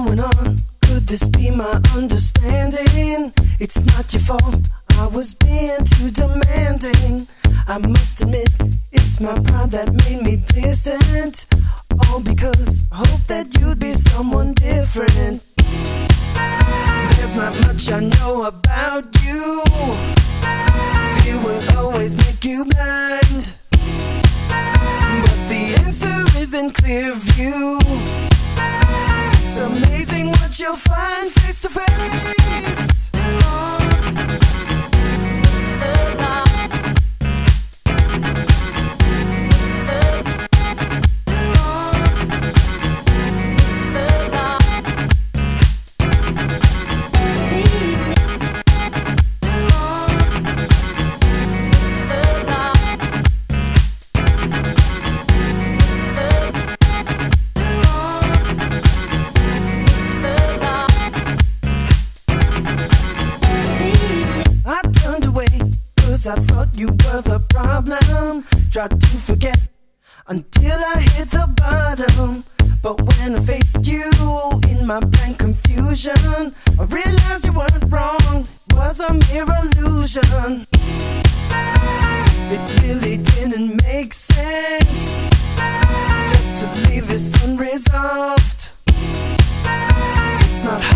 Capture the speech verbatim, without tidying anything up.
going on? Could this be my understanding? It's not your fault, I was being too demanding. I must admit, it's my pride that made me distant. All because I hope that you'd be someone different. There's not much I know about you. Fear will always make you blind. But the answer is in clear view. It's amazing what you'll find face to face. I thought you were the problem. Tried to forget until I hit the bottom. But when I faced you in my blank confusion, I realized you weren't wrong, it was a mere illusion. It really didn't make sense.